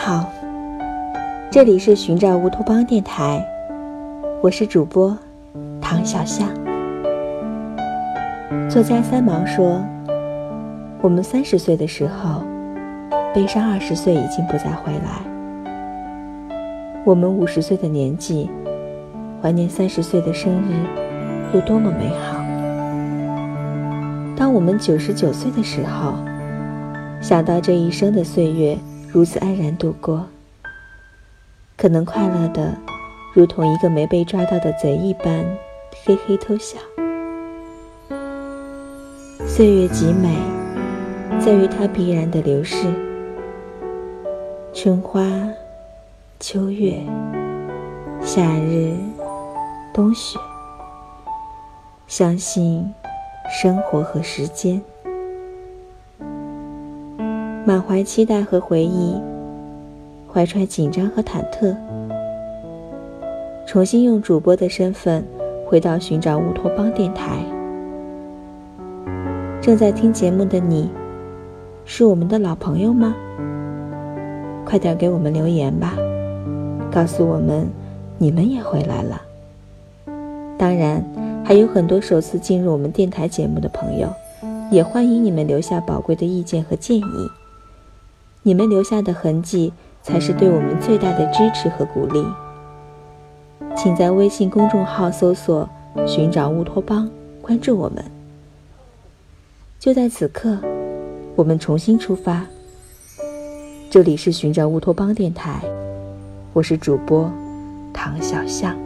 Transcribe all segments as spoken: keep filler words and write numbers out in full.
好，这里是寻找乌托邦电台，我是主播唐小象。作家三毛说，我们三十岁的时候，悲伤二十岁已经不再回来。我们五十岁的年纪，怀念三十岁的生日有多么美好。当我们九十九岁的时候，想到这一生的岁月如此安然度过，可能快乐的如同一个没被抓到的贼一般嘿嘿偷笑。岁月极美，在于它必然的流逝，春花秋月，夏日冬雪，相信生活和时间。满怀期待和回忆，怀揣紧张和忐忑，重新用主播的身份回到寻找乌托邦电台。正在听节目的你，是我们的老朋友吗？快点给我们留言吧，告诉我们你们也回来了。当然还有很多首次进入我们电台节目的朋友，也欢迎你们留下宝贵的意见和建议。你们留下的痕迹才是对我们最大的支持和鼓励。请在微信公众号搜索寻找乌托邦，关注我们。就在此刻，我们重新出发。这里是寻找乌托邦电台，我是主播唐小象。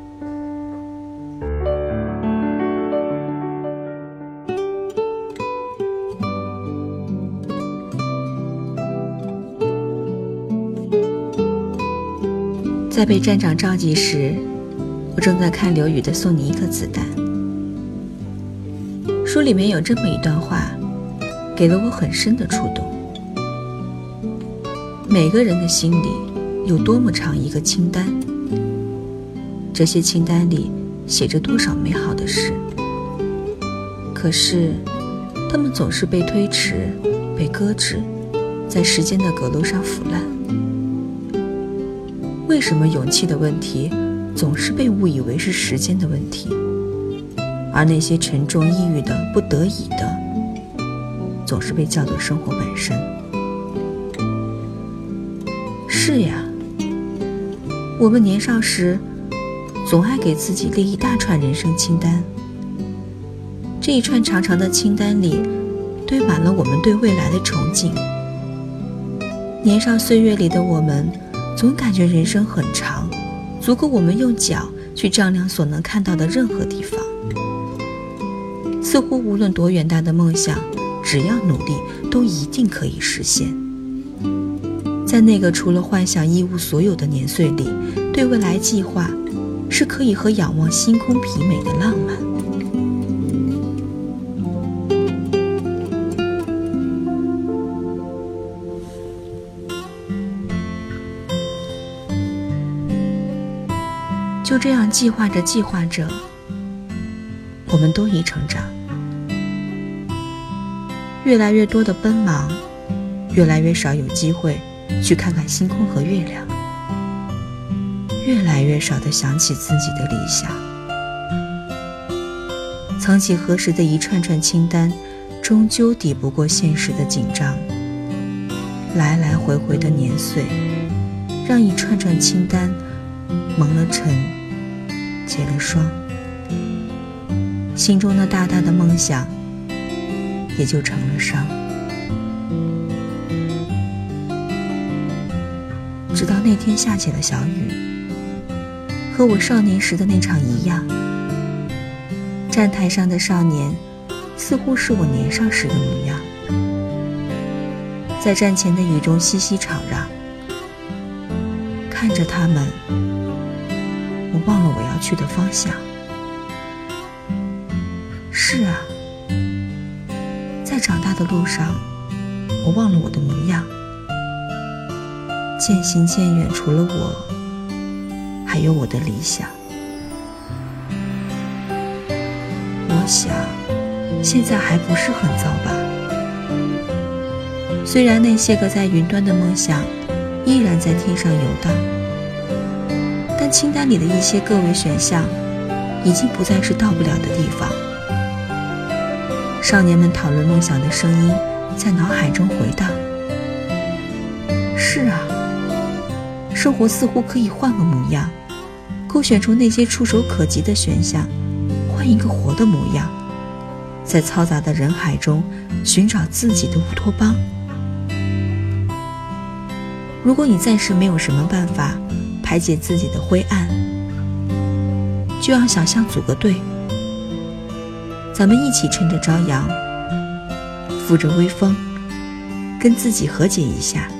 在被站长召集时，我正在看刘宇的《送你一颗子弹》。书里面有这么一段话，给了我很深的触动。每个人的心里有多么长一个清单，这些清单里写着多少美好的事，可是他们总是被推迟，被搁置，在时间的阁楼上腐烂。为什么勇气的问题总是被误以为是时间的问题，而那些沉重抑郁的不得已的总是被叫做生活本身？是呀，我们年少时总爱给自己列一大串人生清单，这一串长长的清单里堆满了我们对未来的憧憬。年少岁月里的我们总感觉人生很长，足够我们用脚去丈量所能看到的任何地方。似乎无论多远大的梦想，只要努力都一定可以实现。在那个除了幻想一无所有的年岁里，对未来计划是可以和仰望星空媲美的浪漫。就这样计划着计划着，我们都已成长，越来越多的奔忙，越来越少有机会去看看星空和月亮，越来越少地想起自己的理想。曾几何时的一串串清单，终究抵不过现实的紧张。来来回回的年岁，让一串串清单蒙了尘，结了霜，心中那大大的梦想也就成了伤。直到那天下起了小雨，和我少年时的那场一样，站台上的少年似乎是我年少时的模样，在站前的雨中熙熙攘攘，看着他们，我忘了我要去的方向。是啊，在长大的路上，我忘了我的模样。渐行渐远，除了我，还有我的理想。我想，现在还不是很早吧。虽然那些个在云端的梦想依然在天上游荡，但清单里的一些个位选项已经不再是到不了的地方。少年们讨论梦想的声音在脑海中回荡。是啊，生活似乎可以换个模样，勾选出那些触手可及的选项，换一个活的模样，在嘈杂的人海中寻找自己的乌托邦。如果你暂时没有什么办法排解自己的灰暗，就让想象组个队，咱们一起趁着朝阳，扶着微风，跟自己和解一下。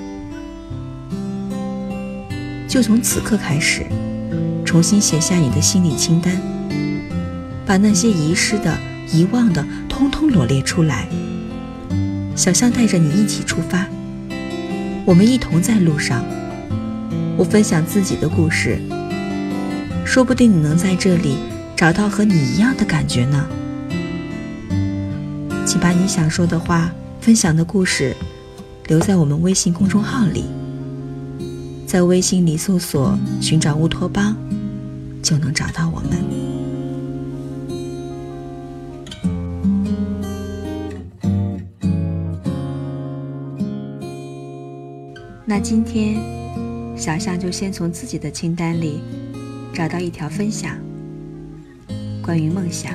就从此刻开始，重新写下你的心理清单，把那些遗失的、遗忘的通通罗列出来。小象带着你一起出发，我们一同在路上。我分享自己的故事，说不定你能在这里找到和你一样的感觉呢。请把你想说的话、分享的故事留在我们微信公众号里，在微信里搜索寻找乌托邦，就能找到我们。那今天小象就先从自己的清单里找到一条分享，关于梦想。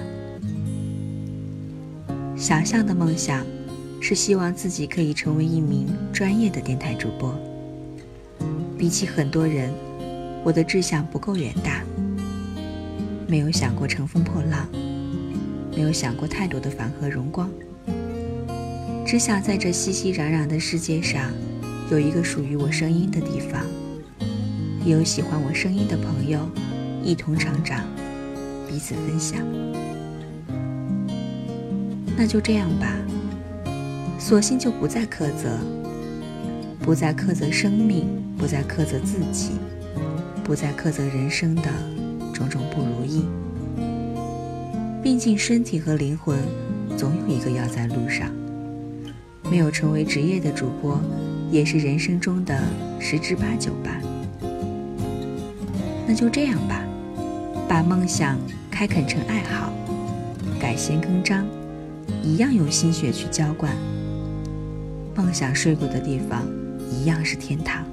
小象的梦想是希望自己可以成为一名专业的电台主播。比起很多人，我的志向不够远大，没有想过乘风破浪，没有想过太多的繁华荣光，只想在这熙熙攘攘的世界上有一个属于我声音的地方，也有喜欢我声音的朋友一同成长，彼此分享。那就这样吧，索性就不再苛责，不再苛责生命，不再苛责自己，不再苛责人生的种种不如意。毕竟身体和灵魂总有一个要在路上，没有成为职业的主播也是人生中的十之八九吧。那就这样吧，把梦想开垦成爱好，改弦更张，一样用心血去浇灌。梦想睡过的地方一样是天堂。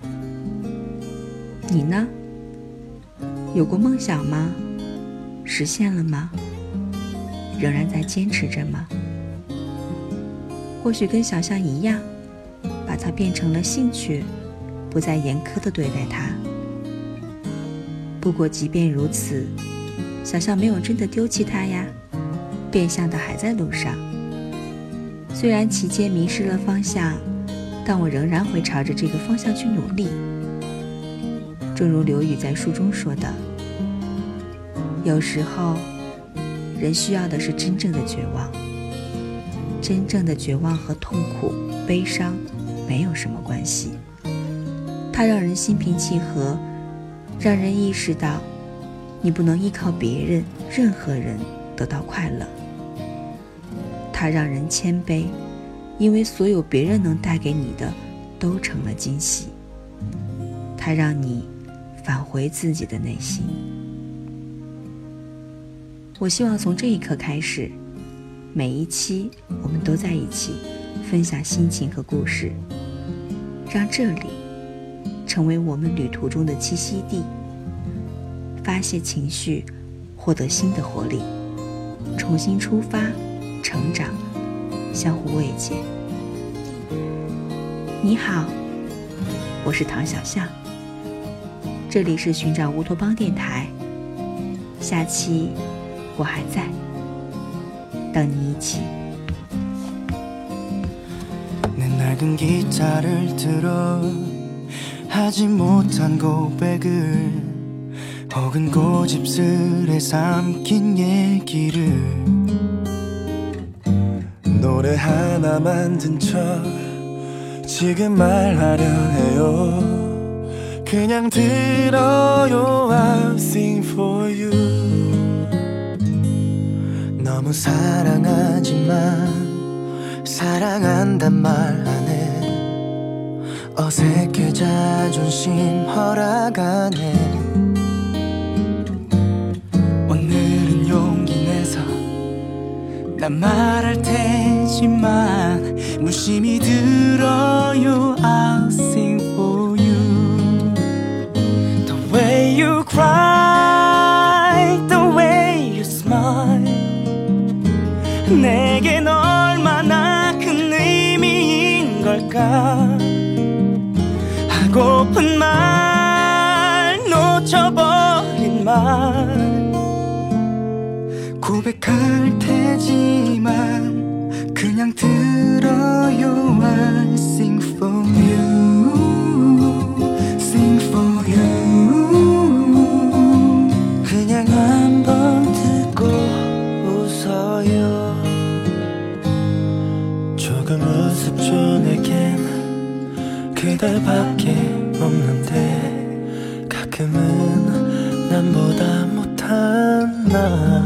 你呢？有过梦想吗？实现了吗？仍然在坚持着吗？或许跟小象一样，把它变成了兴趣，不再严苛地对待它。不过即便如此，小象没有真的丢弃它呀，变相的还在路上。虽然期间迷失了方向，但我仍然会朝着这个方向去努力。正如刘宇在书中说的，有时候人需要的是真正的绝望，真正的绝望和痛苦、悲伤没有什么关系，它让人心平气和，让人意识到你不能依靠别人、任何人得到快乐。它让人谦卑，因为所有别人能带给你的都成了惊喜。它让你返回自己的内心。我希望从这一刻开始，每一期我们都在一起分享心情和故事，让这里成为我们旅途中的栖息地，发泄情绪，获得新的活力，重新出发，成长，相互慰藉。你好，我是唐小象，这里是寻找乌托邦电台，下期我还在，等你一起。 내 낡은 기타를 들어 하지 못한 고백을 혹은 고집스레 삼킨 얘기를 노래 하나 만든 척 지금 말하려 해요. 그냥 들어요. I'll sing for you. 너무 사랑하지만 사랑한단 말 안 해. 어색해 자존심 허락하네. 오늘은 용기 내서 난 말할 테지만 무심히 들어요. I'll sing for you. The way you cry, the way you smile, 내겐 얼마나 큰 의미인 걸까. 하고픈 말, 놓쳐버린 말 고백할 테지만 그냥 들어요. I'll sing for you, sing for you. 그냥 한번 듣고 웃어요. 조금 우습죠 내겐 그대밖에 없는데 가끔은 남보다 못한 나.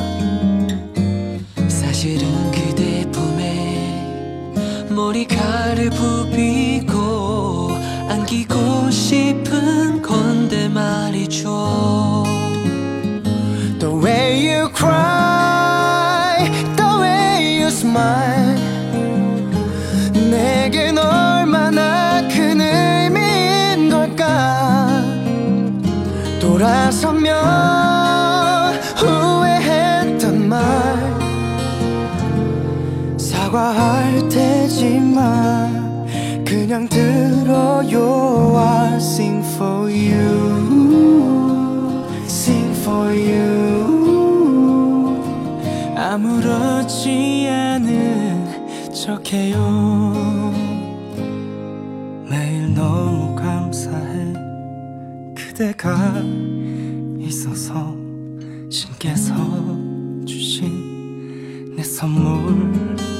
사실은 그대 품에 머리카락을 부비고 안기고 싶은 건데 말이죠. The way you cry, the way you smile, 내겐 얼마나 큰 의미인 걸까. 돌아서면 후회했던 말 사과할 테지만 그냥 들어요. I'll sing for you, sing for you. 아무렇지 않은 척해요. 매일 너무 감사해 그대가 있어서 신께서 주신 내 선물.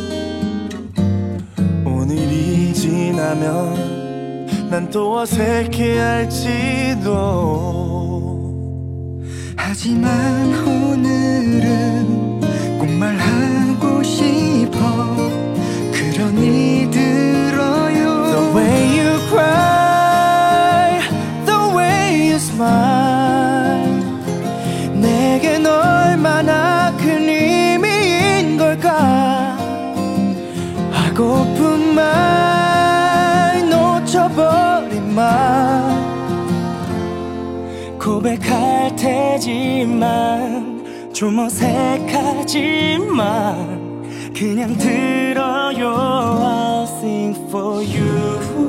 오늘이 지나면 난 또 어색해할지도. 하지만 오늘은 꼭 말하고 싶어. 그러니 들어요. The way you cry, the way you smile, 내겐 얼마나 큰 의미인 걸까. 하고픈 말, 놓쳐버린 말 고백할 테지만 좀 어색하지만 그냥 들어요. I'll sing for you.